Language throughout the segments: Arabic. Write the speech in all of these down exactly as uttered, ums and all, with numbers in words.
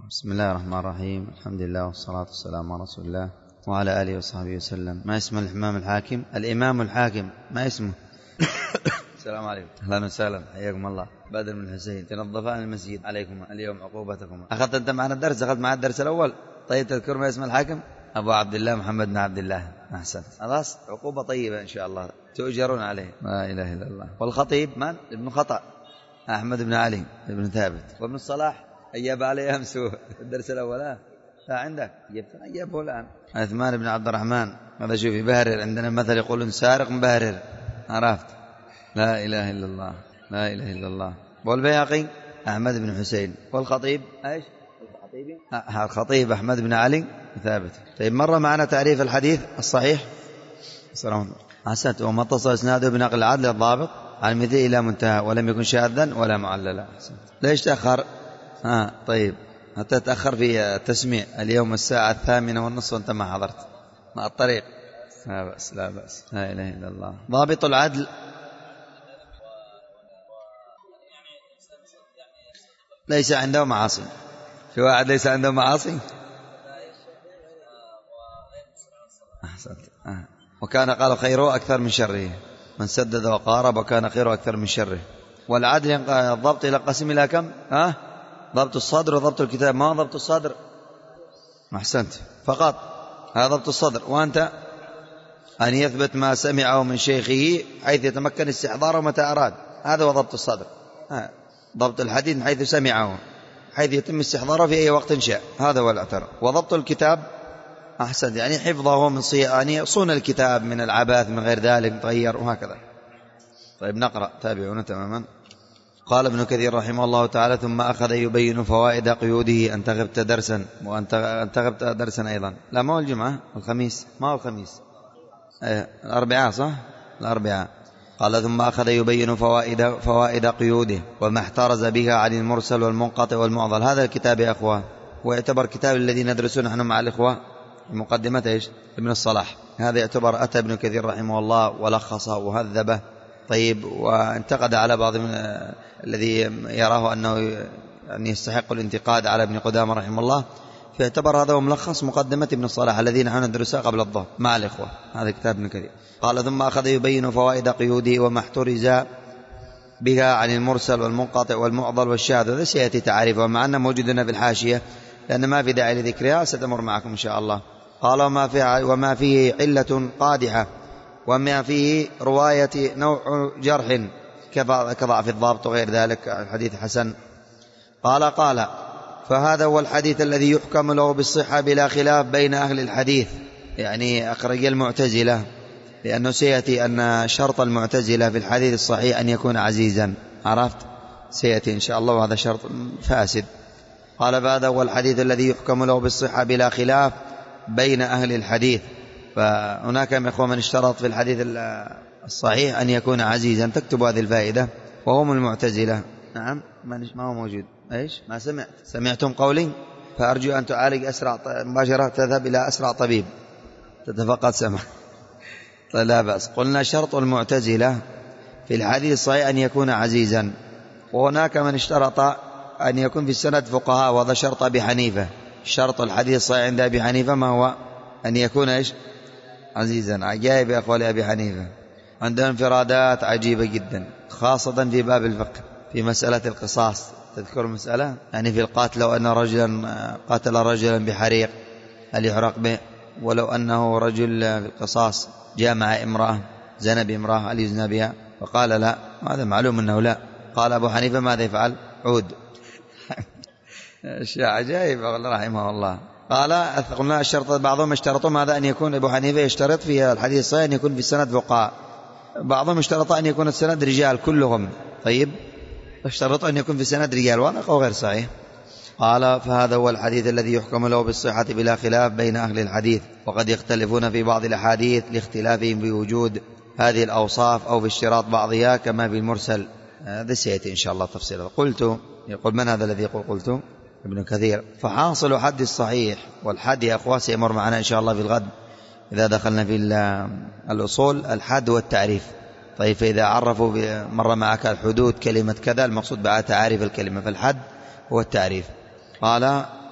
بسم الله الرحمن الرحيم. الحمد لله والصلاة والسلام على رسول الله وعلى آله وصحبه وسلم. ما اسم الإمام الحاكم؟ الإمام الحاكم ما اسمه؟ السلام عليكم. أهلا وسهلا، حياكم الله. بدر من الحسين تنظفان المسجد عليكم اليوم عقوبتكم. أخذت أنت معنا الدرس؟ أخذت معنا الدرس الأول. طيب تذكر ما اسم الحاكم؟ أبو عبد الله محمد بن عبد الله. أحسنت. خلاص، عقوبة طيبة إن شاء الله تؤجرون عليه. لا إله إلا الله. والخطيب من؟ ابن خطأ أحمد بن علي بن ثابت. وابن الصلاح أجاب عليه أمس الدرس الأول. لا عندك جبتنا أجابه الآن. عثمان بن عبد الرحمن. هذا شوفي بهرر، عندنا مثل يقولون سارق مبهرر. عرفت؟ لا إله إلا الله، لا إله إلا الله. والبيهقي أحمد بن حسين. والخطيب إيش؟ الخطيب الخطيب أحمد بن علي ثابت. طيب، مرة معنا تعريف الحديث الصحيح. السلام حسنت. وما اتصل إسناده بنقل العدل الضابط عن مثله إلى منتهى ولم يكن شاذا ولا معللا. ليش تأخر؟ ها طيب، حتى تأخر في تسميع اليوم الساعة الثامنة والنصف وأنت ما حضرت مع الطريق. لا بأس لا بأس. لا إله إلا الله. ضابط العدل ليس عنده معاصي. في واحد ليس عنده معاصي. أحسنت. آه. وكان قال خيره أكثر من شره، من سدد وقارب وكان خيره أكثر من شره. والعدل الضبط إلى قسم إلى كم؟ ها؟ ضبط الصدر وضبط الكتاب. ما ضبط الصدر؟ أحسنت، فقط هذا ضبط الصدر. وأنت أن يثبت ما سمعه من شيخه حيث يتمكن استحضاره متى أراد. هذا هو ضبط الصدر. ها. ضبط الحديث حيث سمعه حيث يتم استحضاره في أي وقت شاء. هذا هو الاعتراف. وضبط الكتاب أحسنت، يعني حفظه من صي... يعني صون الكتاب من العباث من غير ذلك تغير وهكذا. طيب نقرأ، تابعونا تماما. قال ابن كثير رحمه الله تعالى: ثم أخذ يبين فوائد قيوده. أنت غبت درسا وأنت غبت درسا أيضا. لا، ما هو الجمعة، الخميس. ما هو الخميس، ايه الأربعاء صح؟ الأربعاء. قال: ثم أخذ يبين فوائد فوائد قيوده وما احترز بها عن المرسل والمنقطع والمعضل. هذا الكتاب يا أخوان هو يعتبر كتاب الذي ندرسه نحن مع الإخوة. المقدمة إيش؟ ابن الصلاح. هذا يعتبر أتى ابن كثير رحمه الله ولخصه وهذبه. طيب، وانتقد على بعض من الذي يراه أنه يعني يستحق الانتقاد على ابن قدامة رحمه الله، فاعتبر هذا ملخص مقدمة ابن الصلاح الذي نحن ندرسها قبل الظهر مع الإخوة. هذا كتاب ابن كثير. قال: ثم أخذ يبين فوائد قيوده وما احترز بها عن المرسل والمنقطع والمعضل والشاذ. هذا سيأتي تعريفه، مع أنه موجودنا في الحاشية لأن ما في داعي لذكرها، ستمر معكم إن شاء الله. قال: وما فيه, وما فيه علة قادحة وما فيه رواية نوع جرح كضعف الضابط وغير ذلك، الحديث حسن. قال قال فهذا هو الحديث الذي يحكم له بالصحة بلا خلاف بين أهل الحديث. يعني أخرج المعتزلة، لأنه سيأتي أن شرط المعتزلة في الحديث الصحيح أن يكون عزيزا. عرفت؟ سيأتي إن شاء الله، وهذا شرط فاسد. قال: فهذا هو الحديث الذي يحكم له بالصحة بلا خلاف بين أهل الحديث. فهناك من إخوة من اشترط في الحديث الصحيح أن يكون عزيزا. تكتب هذه الفائدة. وهم المعتزلة. نعم، ما هو موجود. إيش؟ ما سمعت سمعتم قولي؟ فأرجو أن تعالج أسرع مباشرة، تذهب إلى أسرع طبيب تتفقد سمع. لا بأس. قلنا شرط المعتزلة في الحديث الصحيح أن يكون عزيزا. وهناك من اشترط أن يكون في السند فقهاء، وهذا شرط أبي حنيفة. شرط الحديث الصحيح عند أبي حنيفة ما هو؟ أن يكون إيش؟ عزيزا. عجائب يا أخوة أبي حنيفة، عندهم انفرادات عجيبة جدا، خاصة في باب الفقه في مسألة القصاص. تذكر مسألة يعني في القاتل: لو أن رجلا قاتل رجلا بحريق هل يحرق به؟ ولو أنه رجل في القصاص جامع امرأة زنى بامرأة هل يزنى بها؟ فقال لا. هذا معلوم أنه لا. قال أبو حنيفة: ماذا يفعل؟ عود. شيء عجائب رحمه الله. قال: قلنا الشرط بعضهم اشترطوا ماذا؟ أن يكون أبو حنيفة يشترط في الحديث الصحيح أن يكون في السند فقهاء. بعضهم اشترط أن يكون السند رجال كلهم. طيب، اشترط أن يكون في السند رجال، وهذا غير صحيح. قال: فهذا هو الحديث الذي يحكم له بالصحة بلا خلاف بين أهل الحديث، وقد يختلفون في بعض الأحاديث لاختلافهم في وجود هذه الأوصاف أو في اشتراط بعضها كما في المرسل. هذا سيأتي إن شاء الله تفصيلا. قلت، يقول من هذا الذي يقول قلت؟ ابن كثير. فحاصل حد الصحيح والحد يا أخوة سيمر معنا إن شاء الله في الغد إذا دخلنا في الأصول، الحد والتعريف. طيب، فإذا عرفوا مر معك الحدود كلمة كذا، المقصود بها تعاريف الكلمة، فالحد هو التعريف. قال: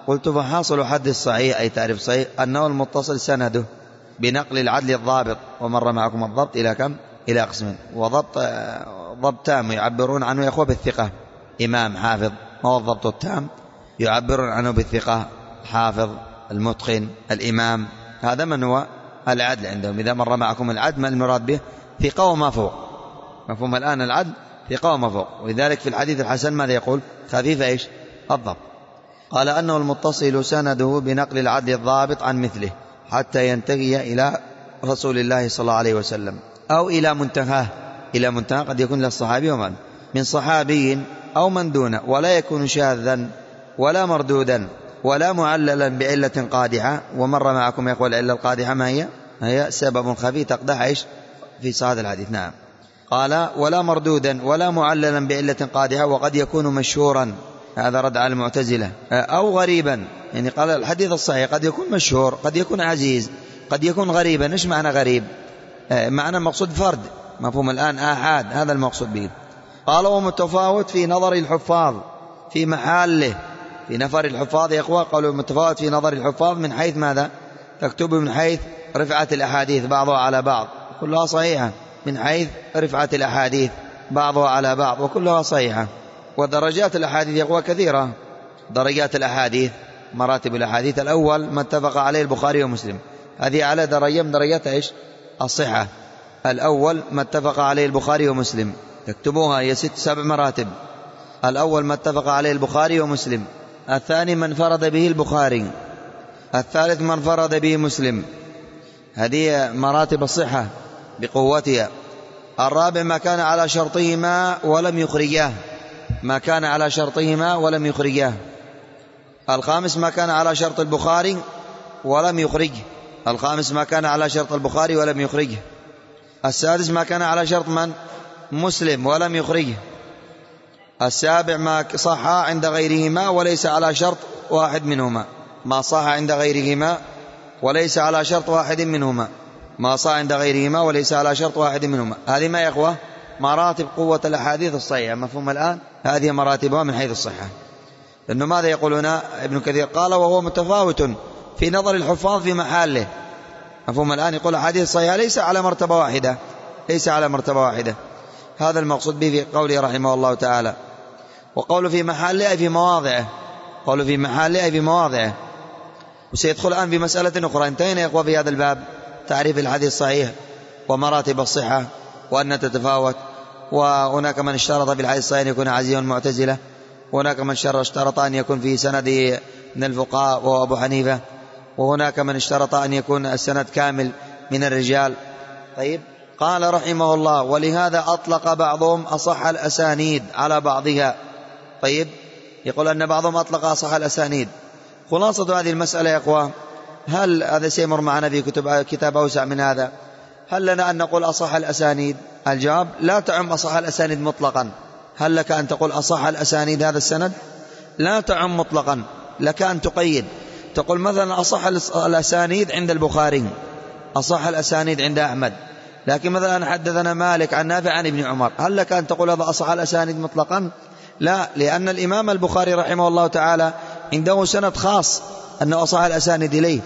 قلت فحاصل حد الصحيح أي تعريف صحيح أنه المتصل سنده بنقل العدل الضابط، ومر معكم الضبط إلى كم؟ إلى قسمين. وضبط ضبط تام يعبرون عنه يا أخوة بالثقة، إمام حافظ، هو الضبط التام يعبرون عنه بالثقة، حافظ، المتقن، الإمام، هذا من هو العدل عندهم. إذا مر معكم العدل ما المراد به؟ ثقة وما فوق. مفهوم الآن العدل؟ ثقة وما فوق. ولذلك في الحديث الحسن ماذا يقول؟ خفيف إيش؟ الضبط. قال أنه المتصل سنده بنقل العدل الضابط عن مثله حتى ينتهي إلى رسول الله صلى الله عليه وسلم أو إلى منتهاه. إلى منتهى قد يكون للصحابي ومن من صحابي أو من دونه، ولا يكون شاذا ولا مردودا ولا معللا بعلة قادحة. ومر معكم يا أخوة العلة القادحة ما هي؟ هي سبب خفي تقدح إيش في صحة الحديث. نعم. قال ولا مردودا ولا معللا بعلة قادحة، وقد يكون مشهورا، هذا رد على المعتزلة، أو غريبا. يعني قال الحديث الصحيح قد يكون مشهور، قد يكون عزيز، قد يكون غريبا. إيش معنى غريب؟ معنى مقصود فرد. مفهوم الآن؟ آحاد، هذا المقصود به. قال ومتفاوت في نظر الحفاظ في محله، في نفر الحفاظ يا أخوة قالوا متفاوت في نظر الحفاظ من حيث ماذا؟ تكتب من حيث رفعة الأحاديث بعضها على بعض كلها صحيحة، من حيث رفعة الأحاديث بعضها على بعض وكلها صحيحة. ودرجات الأحاديث يا أخوة كثيرة. درجات الأحاديث، مراتب الأحاديث، الأول ما اتفق عليه البخاري ومسلم، هذه على درجة من درجات إيش؟ الصحة. الأول ما اتفق عليه البخاري ومسلم، تكتبوها هي ست سبع مراتب. الأول ما اتفق عليه البخاري ومسلم، الثاني من فرد به البخاري، الثالث من فرد به مسلم، هذه مراتب الصحة بقوتها. الرابع ما كان على شرطهما ولم يخرجاه، ما كان على شرطهما ولم يخرجاه. الخامس ما كان على شرط البخاري ولم يخرجه، الخامس ما كان على شرط البخاري ولم يخرجه. السادس ما كان على شرط من؟ مسلم ولم يخرجه. السابع ما صح عند غيرهما وليس على شرط واحد منهما، ما صح عند غيرهما وليس على شرط واحد منهما، ما صح عند غيرهما وليس على شرط واحد منهما. هذه ما يا إخوة مراتب قوة الأحاديث الصحيحة. مفهوم الآن؟ هذه مراتبها من حيث الصحة. لأنه ماذا يقولون؟ ابن كثير قال وهو متفاوت في نظر الحفاظ في محله. مفهوم الآن؟ يقول الحديث الصحيح ليس على مرتبة واحدة، ليس على مرتبة واحدة. هذا المقصود به في قوله رحمه الله تعالى. وقوله في محله أي في مواضعه، قوله في محله أي في مواضعه. وسيدخل الآن في مسألة أخرى. انتهينا يا إخوة في هذا الباب، تعريف الحديث الصحيح ومراتب الصحة وأن تتفاوت. وهناك من اشترط في الحديث الصحيح أن يكون عزيزا معتزلة، وهناك من اشترط أن يكون في سند من الفقهاء وهو أبو حنيفة، وهناك من اشترط أن يكون السند كامل من الرجال. طيب. قال رحمه الله ولهذا أطلق بعضهم أصح الأسانيد على بعضها. طيب. يقول أن بعضهم أطلق أصح الأسانيد. خلاصة هذه المسألة يا أخوة، هل هذا سيمر معنا في كتب كتاب أوسع من هذا؟ هل لنا أن نقول أصح الأسانيد؟ الجواب لا تعم أصح الأسانيد مطلقا. هل لك أن تقول أصح الأسانيد هذا السند؟ لا تعم مطلقا، لك أن تقيد، تقول مثلا أصح الأسانيد عند البخاري، أصح الأسانيد عند أحمد. لكن مثلا حدثنا مالك عن نافع عن ابن عمر، هل لك أن تقول هذا أصح الأسانيد مطلقا؟ لا، لأن الإمام البخاري رحمه الله تعالى عنده سند خاص أنه أصح الأسانيد إليه،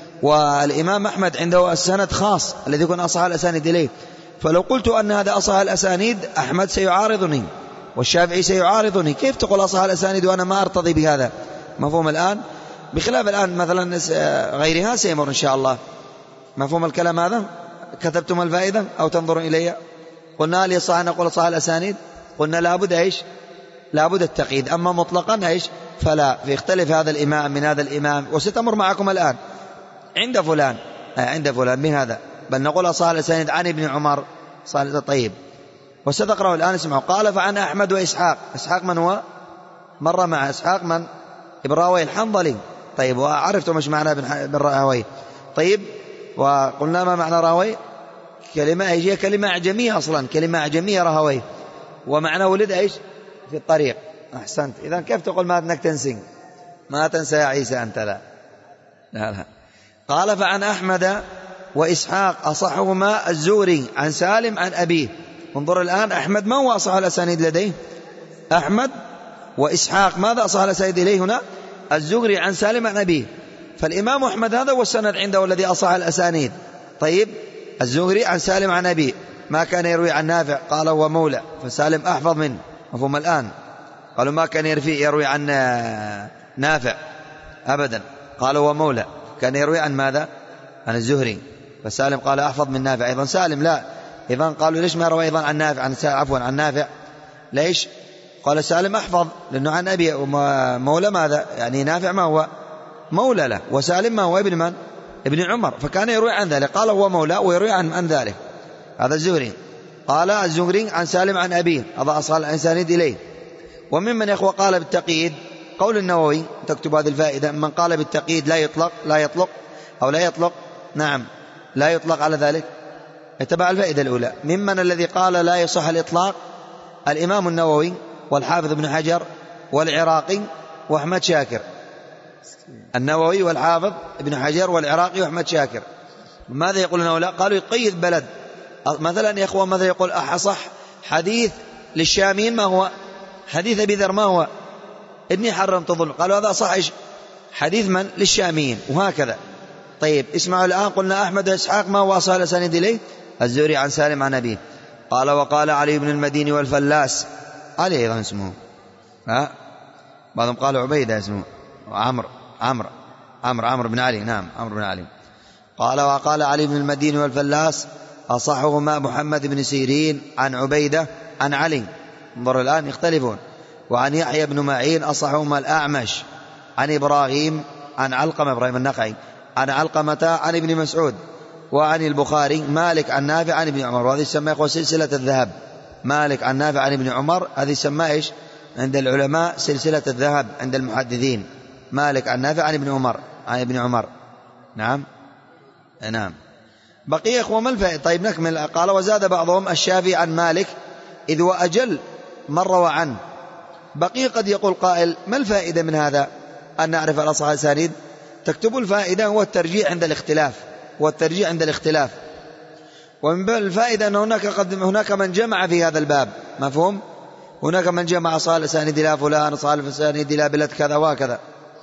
والإمام أحمد عنده السند خاص الذي يكون أصح الأسانيد إليه. فلو قلت أن هذا أصح الأسانيد أحمد سيعارضني والشافعي سيعارضني، كيف تقول أصح الأسانيد وأنا ما أرتضي بهذا؟ مفهوم الآن؟ بخلاف الآن مثلا غيرها سيمر إن شاء الله. مفهوم الكلام هذا؟ كتبتم الفائدة أو تنظرون إلي؟ قلنا لي صح نقول صح الأسانيد، قلنا لابد إيش؟ لابد التقييد. أما مطلقا إيش؟ فلا. فيختلف هذا الإمام من هذا الإمام، وستمر معكم الآن عند فلان عند فلان بهذا، بل نقول صح الأسانيد عن ابن عمر صالح. طيب. وستقرأ الآن اسمعوا. قال فعن أحمد وإسحاق. إسحاق من هو؟ مر مع إسحاق من؟ ابن راهويه الحنظلي. طيب. وعرفتم مش معنى ابن راهويه؟ طيب. وقلنا ما معنى راهويه؟ كلمة هي كلمة أعجمية أصلا، كلمة أعجمية راهويه، ومعنى ولد إيش؟ في الطريق. أحسنت. إذا كيف تقول ما أنك تنسي؟ ما تنسى يا عيسى أنت. لا لا لا. قال فعن أحمد وإسحاق أصحهما الزهري عن سالم عن أبيه. انظر الآن، أحمد ما هو أصح الأسانيد لديه؟ أحمد وإسحاق ماذا أصح الأسانيد إليه هنا؟ الزهري عن سالم عن أبيه. فالإمام أحمد هذا هو السند عنده الذي أصح الأسانيد. طيب الزهري عن سالم عن أبيه، ما كان يروي عن نافع، قال هو مولى، فسالم أحفظ منه. مفهوم الآن؟ قالوا ما كان يروي عن نافع أبدا، قال هو مولى، كان يروي عن ماذا؟ عن الزهري، فسالم قال أحفظ من نافع. أيضا سالم لا، إذا قالوا ليش ما روى أيضا عن نافع عن عفوا عن نافع؟ ليش؟ قال سالم أحفظ لأنه عن أبي مولى ماذا؟ يعني نافع ما هو مولى له، وسالم ما هو ابن من؟ ابن عمر، فكان يروي عن ذلك، قال هو مولى ويروي عن, عن ذلك. هذا الزهري. قال الزهري عن سالم عن أبيه، هذا أصل الإنسانيد إليه. وممن يخوى قال بالتقييد قول النووي، تكتب هذه الفائدة، من قال بالتقييد لا يطلق لا يطلق أو لا يطلق نعم لا يطلق على ذلك، اتبع الفائدة الأولى. ممن الذي قال لا يصح الإطلاق الإمام النووي والحافظ ابن حجر والعراقي وأحمد شاكر. النووي والحافظ ابن حجر والعراقي وأحمد شاكر. ماذا يقولون هؤلاء؟ قالوا يقيد بلد، مثلا يا أخوة ماذا يقول أصح حديث للشاميين ما هو؟ حديث أبي ذر ما هو؟ إني حرمت الظلم، قالوا هذا صح حديث من؟ للشاميين، وهكذا. طيب اسمعوا الآن، قلنا أحمد وإسحاق ما هو أصل الأسانيد إليه؟ الزهري عن سالم عن أبيه. قال وقال علي بن المديني والفلاس، علي أيضا اسمه، ها بعضهم قالوا عبيدة اسمه، عمرو عمرو عمرو عمرو بن علي، نعم عمرو بن علي. قال وقال علي بن المديني والفلاس أصحهما محمد بن سيرين عن عبيدة عن علي، انظروا الآن يختلفون. وعن يحيى بن معين أصحهما الأعمش عن إبراهيم عن علقمة إبراهيم النخعي عن علقمة عن ابن مسعود. وعن البخاري مالك عن نافع عن ابن عمر، وهذه يسمى سلسلة الذهب. مالك عن نافع عن ابن عمر، هذه يسمى إيش عند العلماء؟ سلسلة الذهب عند المحدثين. مالك عن نافع عن ابن عمر عن ابن عمر نعم نعم. بقي إخوة ما الفائدة؟ طيب نكمل. قال وزاد بعضهم الشافعي عن مالك إذ وأجل من روى عنه. بقي قد يقول قائل ما الفائدة من هذا أن نعرف الأصح الأسانيد؟ تكتب الفائدة هو الترجيح عند الاختلاف، والترجيح عند الاختلاف. ومن الفائدة أن هناك قد هناك من جمع في هذا الباب، مفهوم؟ هناك من جمع صالح الأسانيد إلى فلان، صالح الأسانيد إلى بلد كذا وكذا.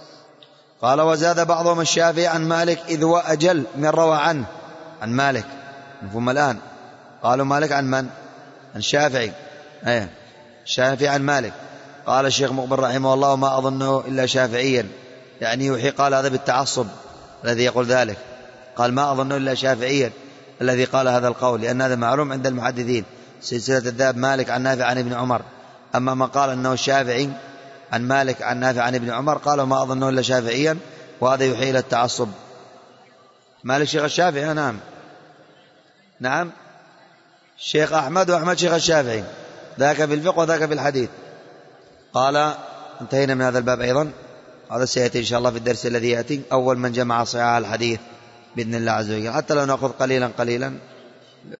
قال وزاد بعضهم الشافعي عن مالك إذ وأجل من روى عنه. عن مالك، مفهوم الآن؟ قالوا مالك عن من؟ عن الشافعي، ايه الشافعي عن مالك. قال الشيخ مقبل رحمه الله ما أظنه إلا شافعيا، يعني يوحي، قال هذا بالتعصب الذي يقول ذلك، قال ما أظنه إلا شافعيا الذي قال هذا القول، لأن هذا معلوم عند المحدثين، سلسلة الذهب مالك عن نافع عن ابن عمر. أما ما قال أنه الشافعي عن مالك عن نافع عن ابن عمر، قالوا ما أظنه إلا شافعيا، وهذا يحيل التعصب. مالك شيخ الشافعي، نعم نعم شيخ أحمد، وأحمد شيخ الشافعي، ذاك في الفقه وذاك في الحديث. قال انتهينا من هذا الباب أيضا، هذا سيأتي إن شاء الله في الدرس الذي يأتي. أول من جمع صحيح الحديث بإذن الله عز وجل، حتى لو نأخذ قليلا قليلا